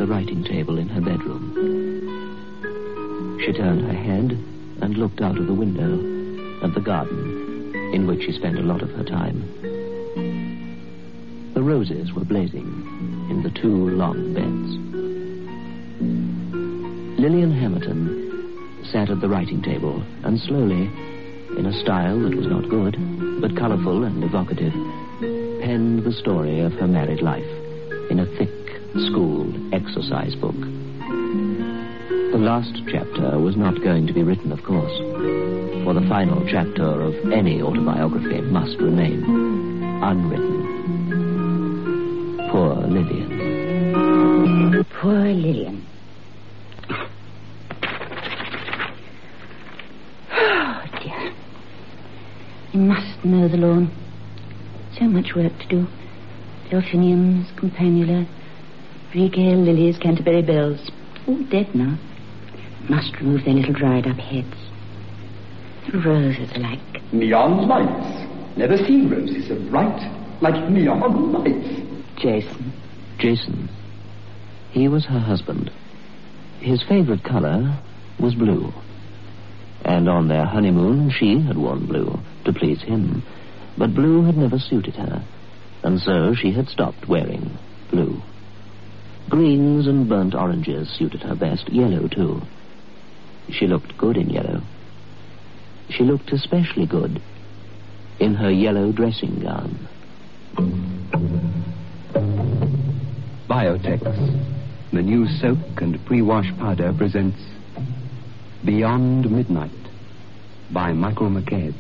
the writing table in her bedroom. She turned her head and looked out of the window at the garden, in which she spent a lot of her time. The roses were blazing in the 2 long beds. Lillian Hamerton sat at the writing table and slowly, in a style that was not good, but colourful and evocative, penned the story of her married life in a thick, schooled exercise book. The last chapter was not going to be written, of course, for the final chapter of any autobiography must remain unwritten. Poor Lillian. Poor Lillian. Oh, dear. You must mow the lawn. So much work to do. Delphiniums, campanula, regale lilies, Canterbury bells. All dead now. Must remove their little dried-up heads. The roses are like... neon lights. Never seen roses so bright, like neon lights. Jason. He was her husband. His favorite color was blue. And on their honeymoon, she had worn blue to please him. But blue had never suited her, and so she had stopped wearing blue. Greens and burnt oranges suited her best, yellow too. She looked good in yellow. She looked especially good in her yellow dressing gown. Biotex, the new soak and pre-wash powder, presents Beyond Midnight by Michael McCabe.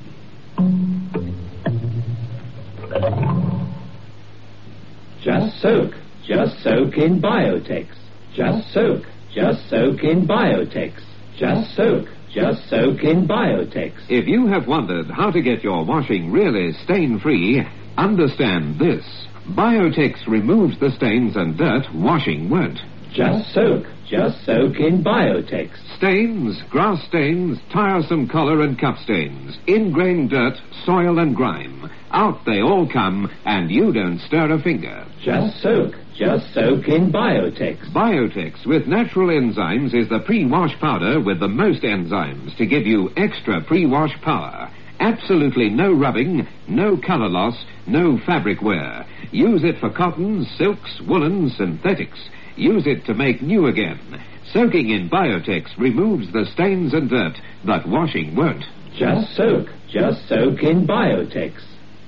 Just soak in Biotex. Just soak in Biotex. Just soak in Biotex. If you have wondered how to get your washing really stain-free, understand this. Biotex removes the stains and dirt washing won't. Just soak in Biotex. Stains, grass stains, tiresome collar and cup stains, ingrained dirt, soil and grime. Out they all come, and you don't stir a finger. Just soak in Biotex. Biotex with natural enzymes is the pre-wash powder with the most enzymes to give you extra pre-wash power. Absolutely no rubbing, no color loss, no fabric wear. Use it for cottons, silks, woolens, synthetics. Use it to make new again. Soaking in Biotex removes the stains and dirt that washing won't. Just soak in Biotex.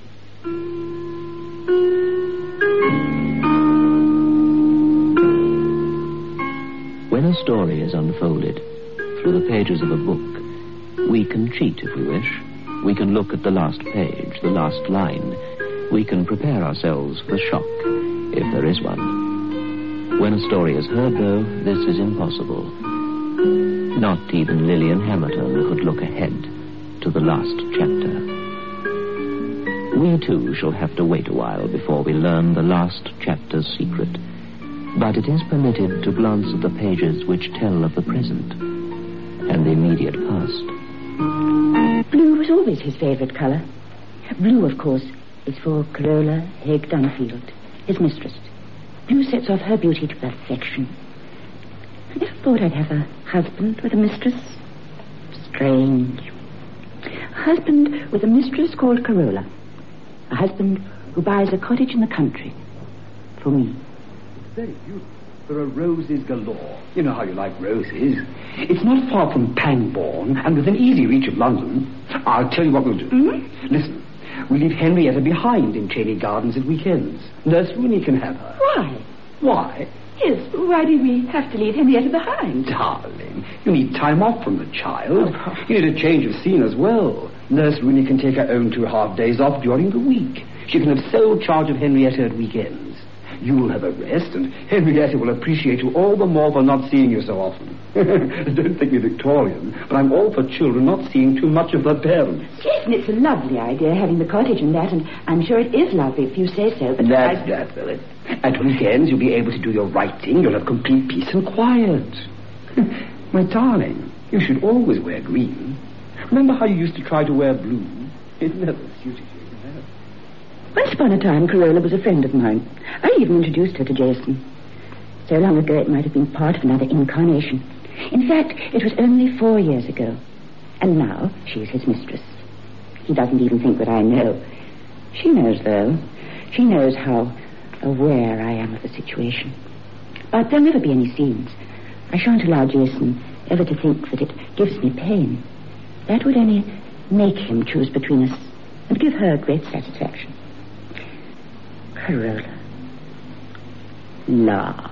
When a story is unfolded through the pages of a book, we can cheat if we wish. We can look at the last page, the last line. We can prepare ourselves for the shock, if there is one. When a story is heard, though, this is impossible. Not even Lillian Hamerton could look ahead to the last chapter. We, too, shall have to wait a while before we learn the last chapter's secret. But it is permitted to glance at the pages which tell of the present and the immediate past. Blue was always his favorite color. Blue, of course, is for Carola Haig Dunfield, his mistress. Blue sets off her beauty to perfection. I never thought I'd have a husband with a mistress. Strange. A husband with a mistress called Carola. A husband who buys a cottage in the country. For me. Very beautiful. There are roses galore. You know how you like roses. It's not far from Pangbourne, and within easy reach of London. I'll tell you what we'll do. Mm-hmm. Listen, we leave Henrietta behind in Cheney Gardens at weekends. Nurse Rooney can have her. Why? Why? Yes, why do we have to leave Henrietta behind? Darling, you need time off from the child. You need a change of scene as well. Nurse Rooney can take her own 2.5 days off during the week. She can have sole charge of Henrietta at weekends. You'll have a rest, and Henrietta will appreciate you all the more for not seeing you so often. Don't think me Victorian, but I'm all for children not seeing too much of their parents. Yes, and it's a lovely idea, having the cottage and that, and I'm sure it is lovely if you say so, but... That's that, Philip. At weekends, you'll be able to do your writing. You'll have complete peace and quiet. My darling, you should always wear green. Remember how you used to try to wear blue? It never suited you. Once upon a time, Carola was a friend of mine. I even introduced her to Jason. So long ago it might have been part of another incarnation. In fact, it was only 4 years ago. And now she's his mistress. He doesn't even think that I know. She knows, though. She knows how aware I am of the situation. But there'll never be any scenes. I shan't allow Jason ever to think that it gives me pain. That would only make him choose between us and give her great satisfaction. Carola. La.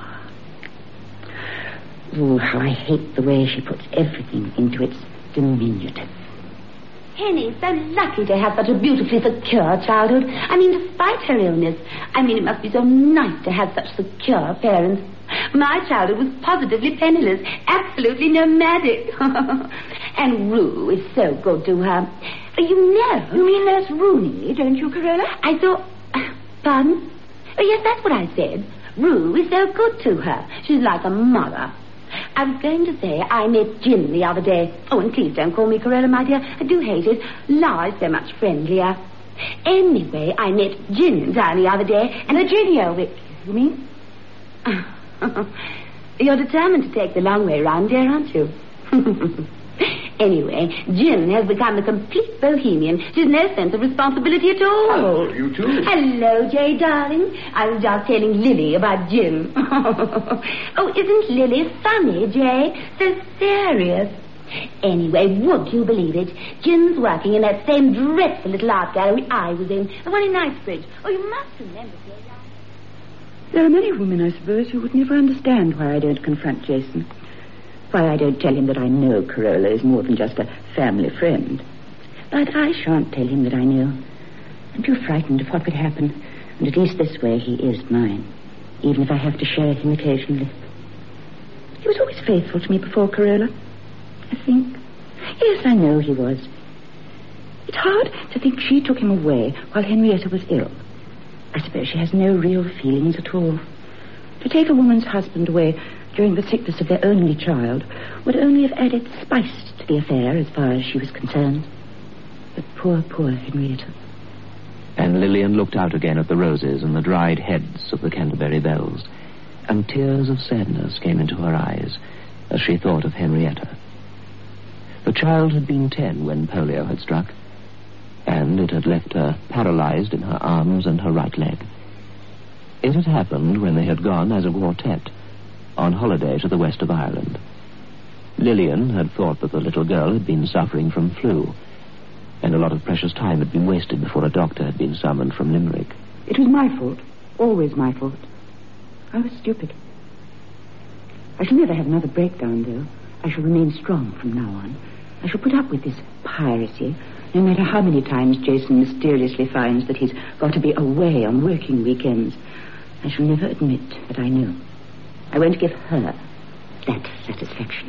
Oh, how I hate the way she puts everything into its diminutive. Henny, so lucky to have such a beautifully secure childhood. I mean, despite her illness. I mean, it must be so nice to have such secure parents. My childhood was positively penniless, absolutely nomadic. And Rue is so good to her. You know. You mean Nurse Rooney, don't you, Carola? I thought... Pardon? Oh, yes, that's what I said. Rue is so good to her. She's like a mother. I was going to say I met Jim the other day. Oh, and please don't call me Carola, my dear. I do hate it. La is so much friendlier. Anyway, I met Jim in town the other day, and Virginia... You mean? You're determined to take the long way round, dear, aren't you? Anyway, Jim has become a complete bohemian. She's no sense of responsibility at all. Hello, you two. Hello, Jay, darling. I was just telling Lily about Jim. Oh, isn't Lily funny, Jay? So serious. Anyway, would you believe it? Jim's working in that same dreadful little art gallery I was in, the one in Knightsbridge. Oh, you must remember, Jay, darling. There are many women, I suppose, who would never understand why I don't confront Jason. Why I don't tell him that I know Carola is more than just a family friend. But I shan't tell him that I know. I'm too frightened of what would happen. And at least this way he is mine, even if I have to share him occasionally. He was always faithful to me before Carola, I think. Yes, I know he was. It's hard to think she took him away while Henrietta was ill. I suppose she has no real feelings at all. To take a woman's husband away during the sickness of their only child would only have added spice to the affair as far as she was concerned. But poor Henrietta. And Lillian looked out again at the roses and the dried heads of the Canterbury bells, and tears of sadness came into her eyes as she thought of Henrietta. The child had been 10 when polio had struck, and it had left her paralyzed in her arms and her right leg. It had happened when they had gone as a quartet on holiday to the west of Ireland. Lillian had thought that the little girl had been suffering from flu, and a lot of precious time had been wasted before a doctor had been summoned from Limerick. It was my fault. Always my fault. I was stupid. I shall never have another breakdown, though. I shall remain strong from now on. I shall put up with this piracy, no matter how many times Jason mysteriously finds that he's got to be away on working weekends. I shall never admit that I know. I won't give her that satisfaction.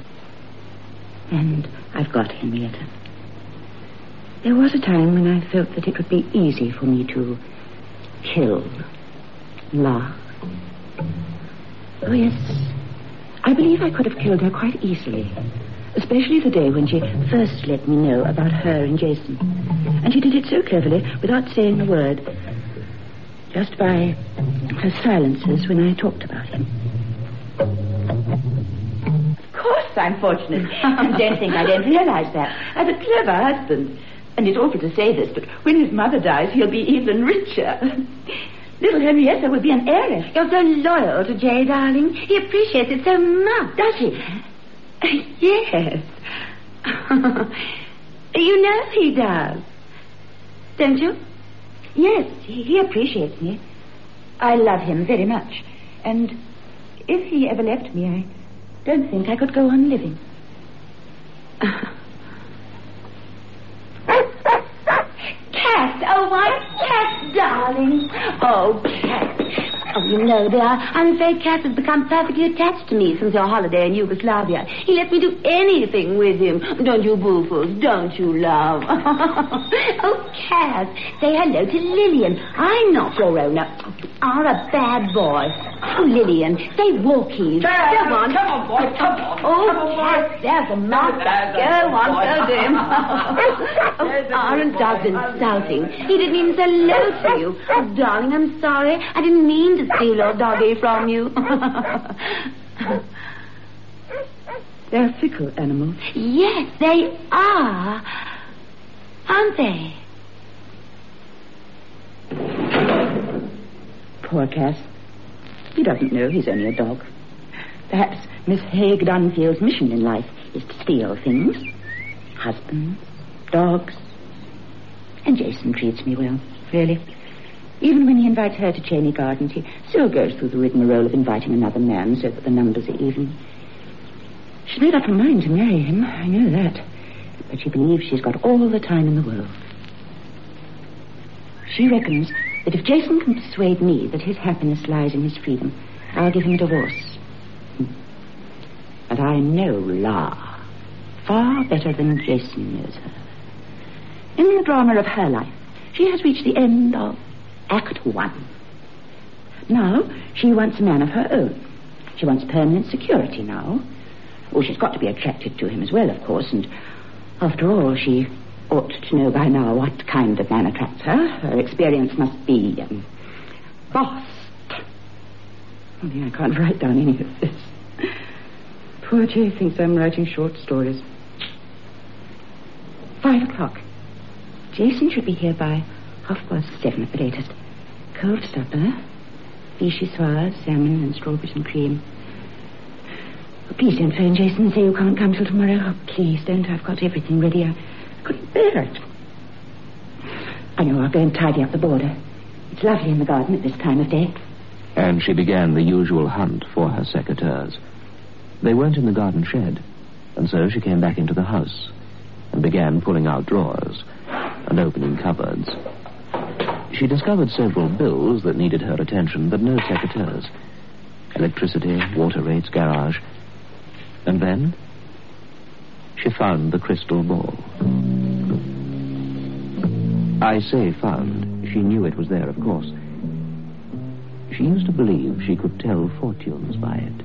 And I've got Henrietta. There was a time when I felt that it would be easy for me to kill La. Oh, yes. I believe I could have killed her quite easily. Especially the day when she first let me know about her and Jason. And she did it so cleverly, without saying a word. Just by her silences when I talked about him. Of course I'm fortunate. And don't think I don't realize that. I have a clever husband. And it's awful to say this, but when his mother dies, he'll be even richer. Little Henrietta will be an heiress. You're so loyal to Jay, darling. He appreciates it so much. Does he? Yes. You know he does. Don't you? Yes, he appreciates me. I love him very much. And if he ever left me, I don't think I could go on living. Cat! Oh, my cat, darling. Oh, Cat. Oh, you know, dear, I'm afraid Cat has become perfectly attached to me since your holiday in Yugoslavia. He lets me do anything with him. Don't you, Boofles? Don't you, love? Oh, Cat, say hello to Lillian. I'm not your owner. You are a bad boy. Oh, Lillian, say walkies. Go on. Come on, boy, come on. Oh, come on, boy. there's a master. Go on, go to him. Aren't dogs insulting? He didn't even say hello to you. Oh, darling, I'm sorry. I didn't mean to steal your doggy from you. They're fickle animals. Yes, they are. Aren't they? Poor Cass. He doesn't know he's only a dog. Perhaps Miss Haig Dunfield's mission in life is to steal things. Husbands, dogs. And Jason treats me well, really. Even when he invites her to Cheney Gardens, he still goes through the rigmarole of inviting another man so that the numbers are even. She's made up her mind to marry him, I know that. But she believes she's got all the time in the world. She reckons that if Jason can persuade me that his happiness lies in his freedom, I'll give him a divorce. And I know La far better than Jason knows her. In the drama of her life, she has reached the end of Act 1. Now, she wants a man of her own. She wants permanent security now. Oh, she's got to be attracted to him as well, of course, and after all, she ought to know by now what kind of man attracts her. Her experience must be vast. Only I can't write down any of this. Poor Jay thinks I'm writing short stories. 5 o'clock. Jason should be here by 7:30 at the latest. Cold supper, vichyssoise, salmon and strawberries and cream. Oh, please don't phone Jason and say you can't come till tomorrow. Oh, please don't. I've got everything ready. I couldn't bear it. I know, I'll go and tidy up the border. It's lovely in the garden at this time of day. And she began the usual hunt for her secateurs. They weren't in the garden shed, and so she came back into the house and began pulling out drawers and opening cupboards. She discovered several bills that needed her attention, but no secateurs. Electricity, water rates, garage. And then she found the crystal ball. I say found. She knew it was there, of course. She used to believe she could tell fortunes by it.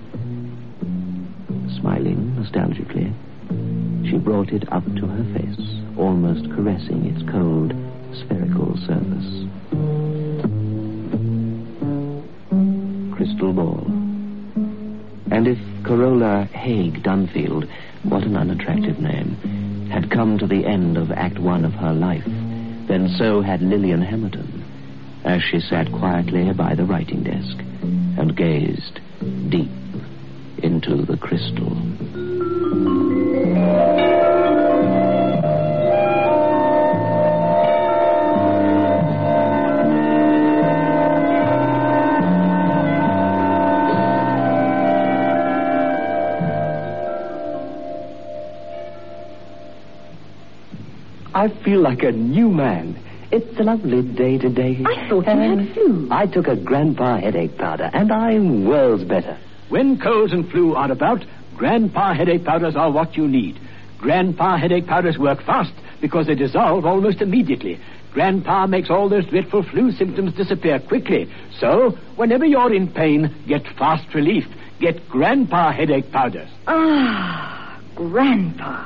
Smiling nostalgically, she brought it up to her face, almost caressing its cold, spherical surface. Crystal ball. And if Corolla Haig Dunfield, what an unattractive name, had come to the end of Act 1 of her life, then so had Lillian Hamilton, as she sat quietly by the writing desk and gazed deep into the crystal. I feel like a new man. It's a lovely day today. I thought you had flu. I took a Grandpa headache powder, and I'm worlds better. When colds and flu are about, Grandpa headache powders are what you need. Grandpa headache powders work fast because they dissolve almost immediately. Grandpa makes all those dreadful flu symptoms disappear quickly. So, whenever you're in pain, get fast relief. Get Grandpa headache powders. Ah, Grandpa.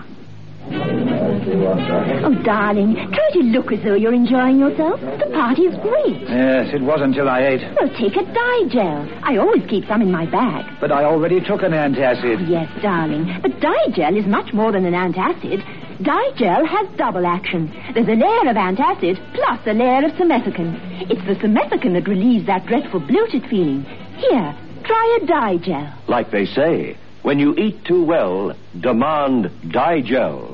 Oh, darling, try to look as though you're enjoying yourself. The party's great. Yes, it was until I ate. Well, take a Digel. I always keep some in my bag. But I already took an antacid. Yes, darling, but Digel is much more than an antacid. Digel has double action. There's a layer of antacid plus a layer of simethicone. It's the simethicone that relieves that dreadful bloated feeling. Here, try a Digel. Like they say, when you eat too well, demand Digel.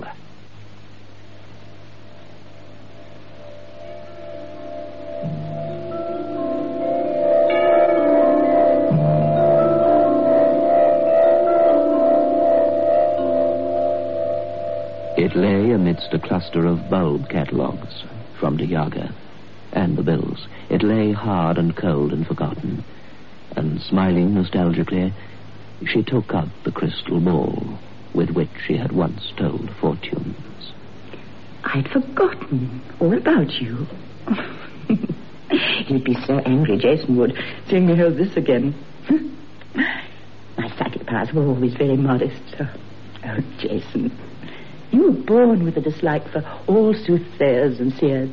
It lay amidst a cluster of bulb catalogues from De Jager and the bills. It lay hard and cold and forgotten. And smiling nostalgically, she took up the crystal ball with which she had once told fortunes. I'd forgotten all about you. He'd be so angry, Jason would, seeing me hold this again. My psychic powers were always very modest. Oh, Jason, you were born with a dislike for all soothsayers and seers.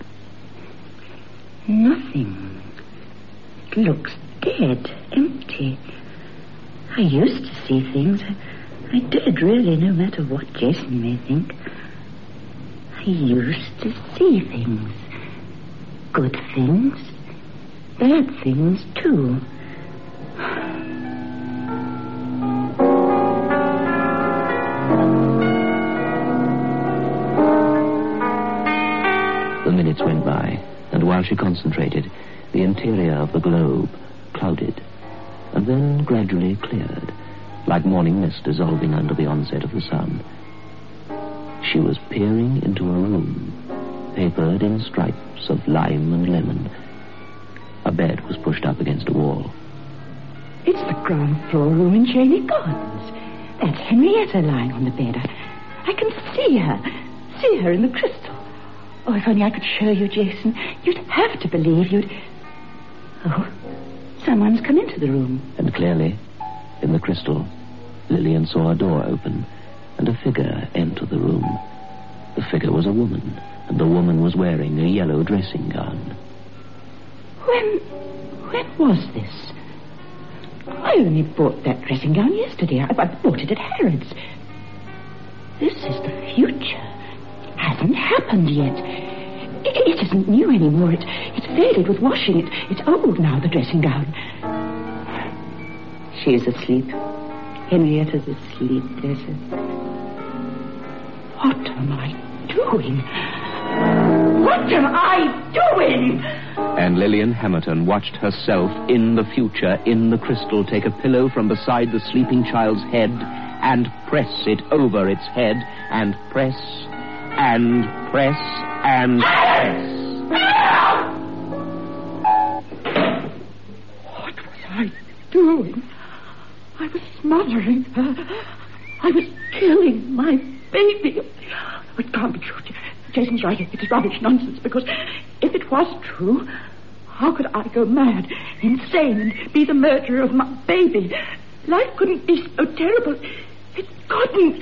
Nothing. It looks dead, empty. I used to see things. I did, really, no matter what Jason may think. I used to see things. Good things. Bad things, too. The minutes went by, and while she concentrated, the interior of the globe clouded, and then gradually cleared, like morning mist dissolving under the onset of the sun. She was peering into a room, papered in stripes of lime and lemon. A bed was pushed up against a wall. It's the ground floor room in Cheney Gardens. That's Henrietta lying on the bed. I can see her in the crystal. Oh, if only I could show you, Jason. You'd have to believe you'd... Oh, someone's come into the room. And clearly, in the crystal, Lillian saw a door open and a figure enter the room. The figure was a woman, and the woman was wearing a yellow dressing gown. When was this? I only bought that dressing gown yesterday. I bought it at Harrods. This is the future. It hasn't happened yet. It isn't new anymore. It's faded with washing. It's old now, the dressing gown. She is asleep. Henrietta's asleep, bless her. What am I doing? What am I doing? And Lillian Hamilton watched herself in the future, in the crystal, take a pillow from beside the sleeping child's head and press it over its head and press and press and press. What was I doing? I was smothering her. I was killing my baby. It can't be true. Jason's right. It is rubbish, nonsense, because if it was true, how could I go mad, insane, and be the murderer of my baby? Life couldn't be so terrible. It couldn't.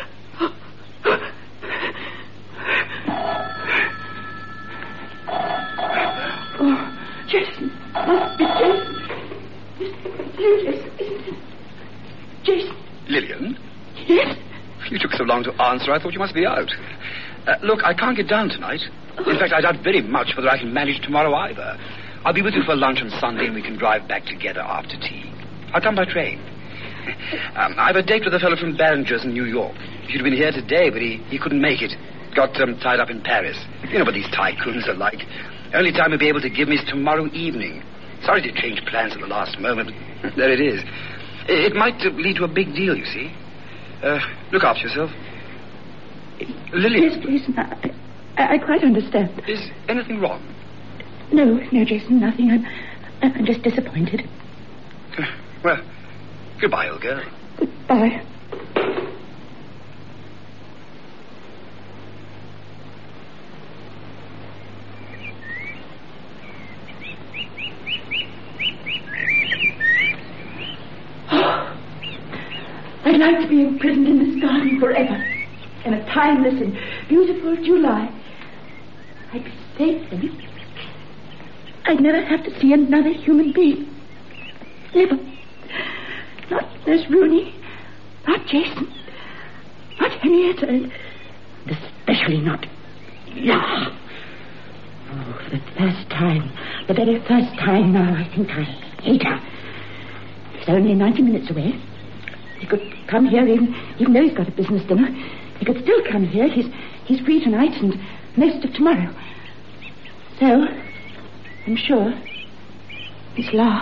Oh, Jason. Must be Jason. It's you, Jason, isn't it? Jason. Lillian? Yes? You took so long to answer, I thought you must be out. Look, I can't get down tonight. In fact, I doubt very much whether I can manage tomorrow either. I'll be with you for lunch on Sunday, and we can drive back together after tea. I'll come by train. I have a date with a fellow from Barringer's in New York. He should have been here today, but he couldn't make it. Got tied up in Paris. You know what these tycoons are like. Only time he'll be able to give me is tomorrow evening. Sorry to change plans at the last moment. There it is. It might lead to a big deal, you see. Look after yourself. Lillian. Yes, Jason, I quite understand. Is anything wrong? No, Jason, nothing. I'm just disappointed. Well, goodbye, old girl. Goodbye. I'd like to be imprisoned in this garden forever. In a timeless and beautiful July. I'd be safe then. I'd never have to see another human being. Never. Not Nurse Rooney. Not Jason. Not Henrietta. And especially not... Yeah. Oh, for the first time. The very first time now, I think I hate her. It's only 90 minutes away. He could come here even though he's got a business dinner. He could still come here. He's free tonight and most of tomorrow. So, I'm sure, Miss La.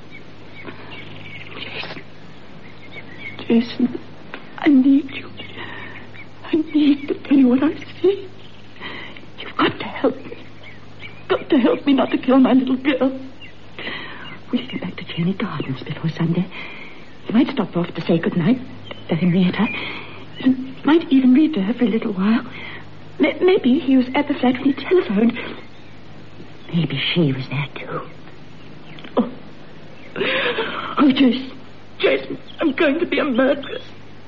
Jason, I need you. I need to tell you what I see. You've got to help me. You've got to help me not to kill my little girl. We'll get back to Cheney Gardens before Sunday. He might stop off to say goodnight to Henrietta. He might even read to her for a little while. Maybe he was at the flat when he telephoned. Maybe she was there too. Oh. Oh, Jason, I'm going to be a murderess.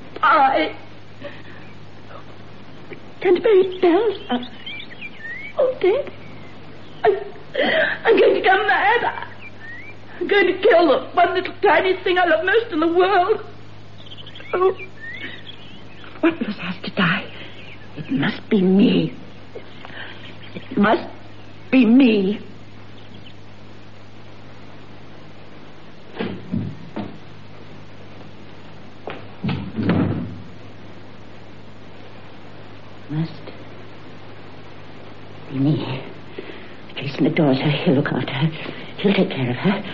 Canterbury Bells are all dead. I'm going to go mad. I'm going to kill the one little tiny thing I love most in the world. Oh, one of us has to die. It must be me. It must be me. Must be me. Jason adores her. He'll look after her. He'll take care of her.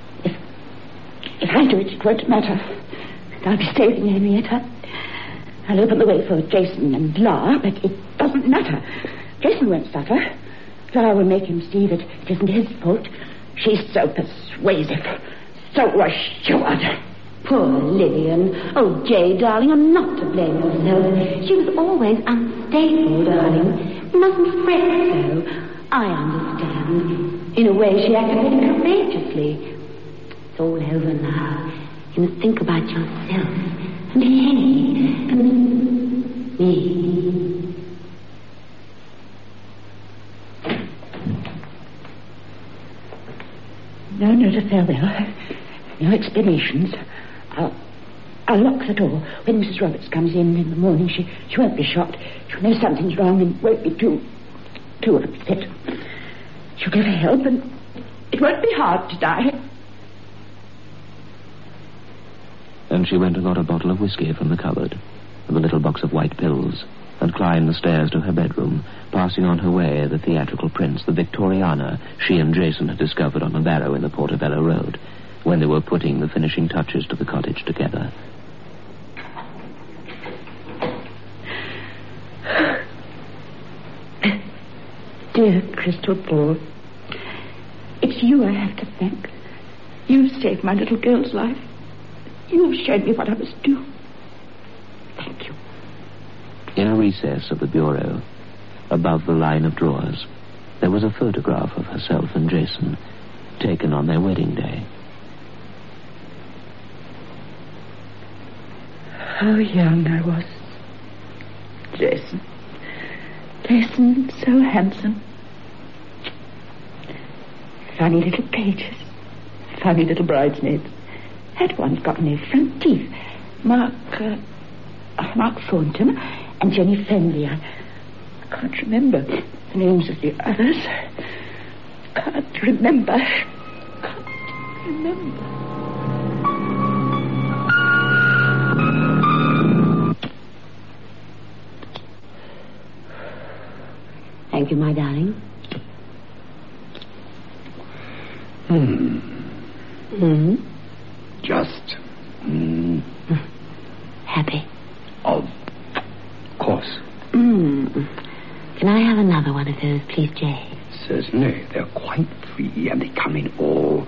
If I do it, it won't matter. I'll be saving Henrietta. I'll open the way for Jason and Laura, but it doesn't matter. Jason won't suffer. Laura will make him see that it isn't his fault. She's so persuasive, so assured. Poor Lillian. Oh, Jay, darling, you're not to blame yourself. She was always unstable, darling. You mustn't fret so. I understand. In a way, she acted very courageously. It's all over now. You must think about yourself and Henny and me. No note of farewell. No explanations. I'll lock the door. When Mrs. Roberts comes in the morning, she won't be shocked. She'll know something's wrong and won't be too upset. She'll give her help and it won't be hard to die. And she went and got a bottle of whiskey from the cupboard and a little box of white pills and climbed the stairs to her bedroom, passing on her way the theatrical prints, the Victoriana she and Jason had discovered on a barrow in the Portobello Road when they were putting the finishing touches to the cottage together. Dear Crystal Ball, it's you I have to thank. You saved my little girl's life. You've shown me what I must do. Thank you. In a recess of the bureau, above the line of drawers, there was a photograph of herself and Jason, taken on their wedding day. How young I was. Jason, so handsome. Funny little pages. Funny little bridesmaids. That one's got no front teeth. Mark Thornton and Jenny Fenley. I can't remember the names of the others. Can't remember. Thank you, my darling. Just... Happy. Of course. Can I have another one of those, please, Jay? Certainly. They're quite free and they come in all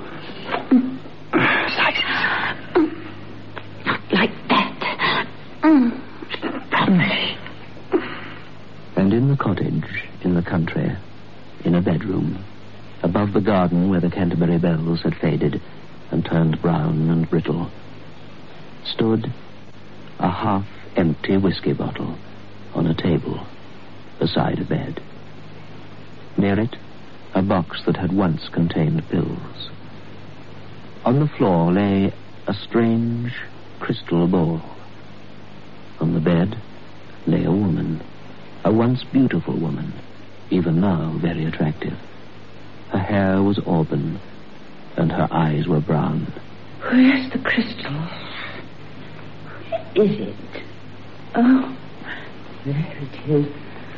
sizes. Not like that. Promise. And in the cottage, in the country, in a bedroom, above the garden where the Canterbury bells had faded and turned brown and brittle, stood a half-empty whiskey bottle on a table beside a bed. Near it, a box that had once contained pills. On the floor lay a strange crystal ball. On the bed lay a woman, a once beautiful woman, even now very attractive. Her hair was auburn, and her eyes were brown. Where's the crystal? Where is it? Oh, there it is.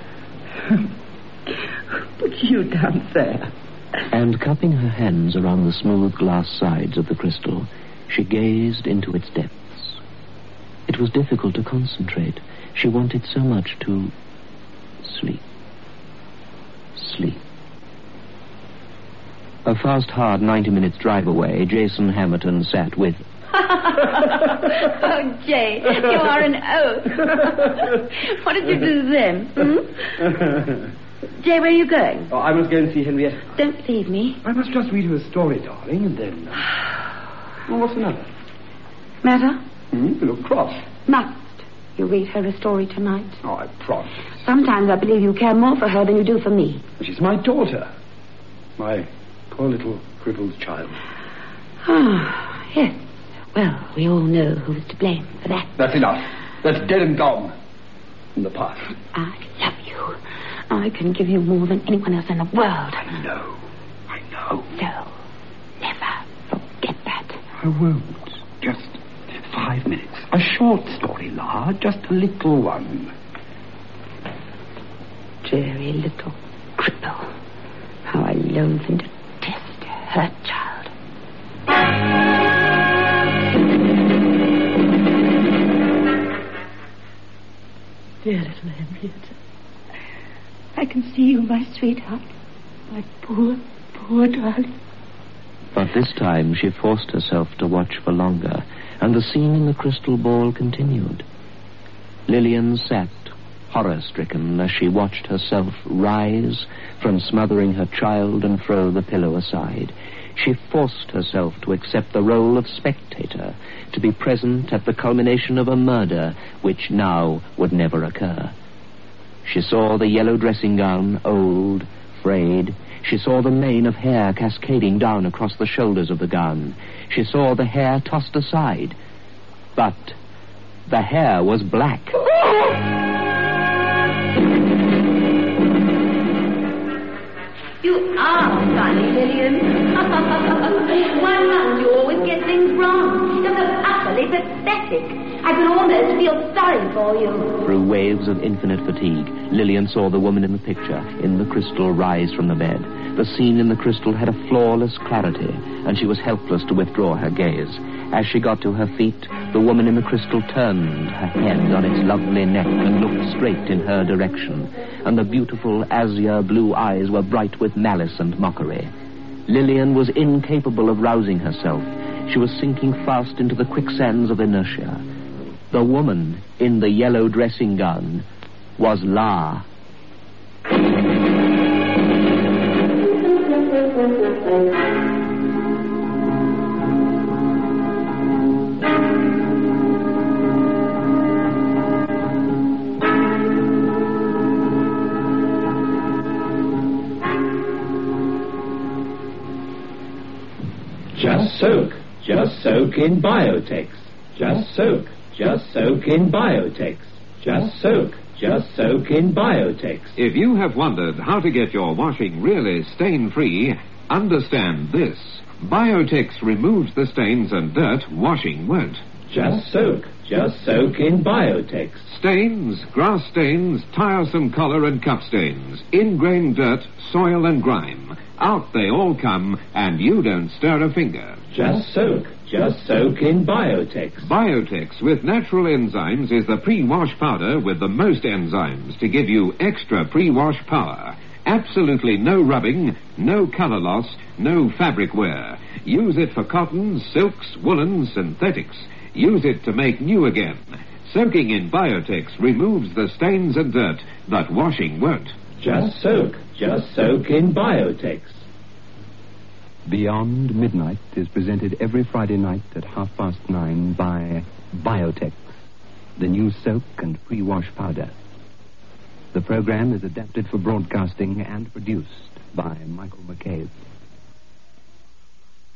Put you down there. And cupping her hands around the smooth glass sides of the crystal, she gazed into its depths. It was difficult to concentrate. She wanted so much to sleep. Sleep. A fast, hard 90 minutes drive away, Jason Hamilton sat with... Oh, Jay, you are an oaf. What did you do then? Jay, where are you going? Oh, I must go and see Henrietta. Don't leave me. I must just read her a story, darling, and then... Well, what's the matter? Matter? You look cross. Must you read her a story tonight? Oh, I promise. Sometimes I believe you care more for her than you do for me. She's my daughter. My poor little crippled child. Ah, yes. Well, we all know who's to blame for that. That's enough. That's dead and gone. In the past. I love you. I can give you more than anyone else in the world. I know. So, never forget that. I won't. Just 5 minutes. A short story, La. Just a little one. Dreary little cripple. How I loathe and detest her child. Dear little Henrietta, I can see you, my sweetheart. My poor darling. But this time she forced herself to watch for longer, and the scene in the crystal ball continued. Lillian sat, horror-stricken, as she watched herself rise from smothering her child and throw the pillow aside. She forced herself to accept the role of spectator, to be present at the culmination of a murder which now would never occur. She saw the yellow dressing gown, old, frayed. She saw the mane of hair cascading down across the shoulders of the gown. She saw the hair tossed aside. But the hair was black. You are funny, Lillian. Why must you always get things wrong? You're so utterly pathetic. I can almost feel sorry for you. Through waves of infinite fatigue, Lillian saw the woman in the picture, in the crystal, rise from the bed. The scene in the crystal had a flawless clarity, and she was helpless to withdraw her gaze. As she got to her feet, the woman in the crystal turned her head on its lovely neck and looked straight in her direction, and the beautiful azure blue eyes were bright with malice and mockery. Lillian was incapable of rousing herself. She was sinking fast into the quicksands of inertia. The woman in the yellow dressing gown was La. Just soak in Biotex. Just soak in Biotex. Just soak in Biotex. If you have wondered how to get your washing really stain-free, understand this. Biotex removes the stains and dirt washing won't. Just soak in Biotex. Stains, grass stains, tiresome collar and cup stains, ingrained dirt, soil and grime. Out they all come, and you don't stir a finger. Just soak in Biotex. Biotex with natural enzymes is the pre-wash powder with the most enzymes to give you extra pre-wash power. Absolutely no rubbing, no color loss, no fabric wear. Use it for cottons, silks, woolens, synthetics. Use it to make new again. Soaking in Biotex removes the stains and dirt that washing won't. Just soak in Biotex. Beyond Midnight is presented every Friday night at 9:30 by Biotex, the new soak and pre-wash powder. The program is adapted for broadcasting and produced by Michael McCabe.